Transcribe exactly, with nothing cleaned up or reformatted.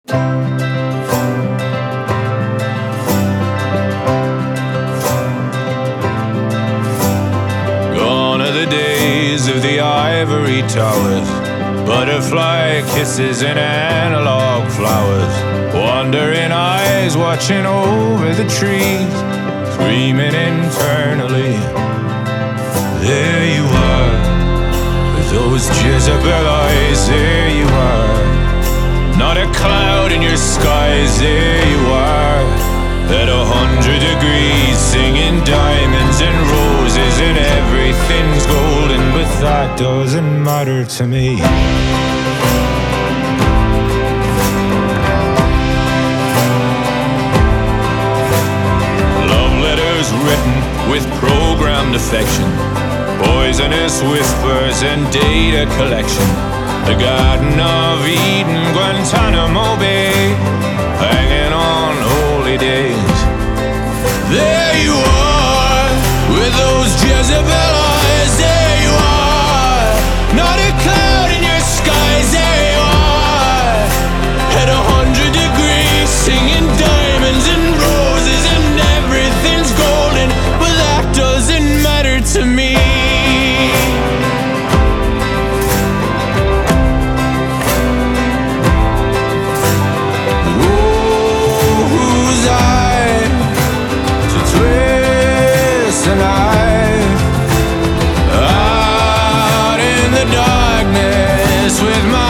Gone are the days of the ivory towers, butterfly kisses and analog flowers, wandering eyes watching over the trees, screaming internally. There you are, with those Jezebel eyes. There you are, not a cloud in your skies. There you are, at a hundred degrees, singing diamonds and roses and everything's golden, but that doesn't matter to me. Love letters written with programmed affection, poisonous whispers and data collection. The Garden of Eden, Guantanamo Bay, hanging on holy days. There you are, with those Jezebel eyes. There you are, not a cloud in your skies. There you are, at a hundred degrees, singing diamonds and roses and everything's golden, but that doesn't matter to me. Out in the darkness with my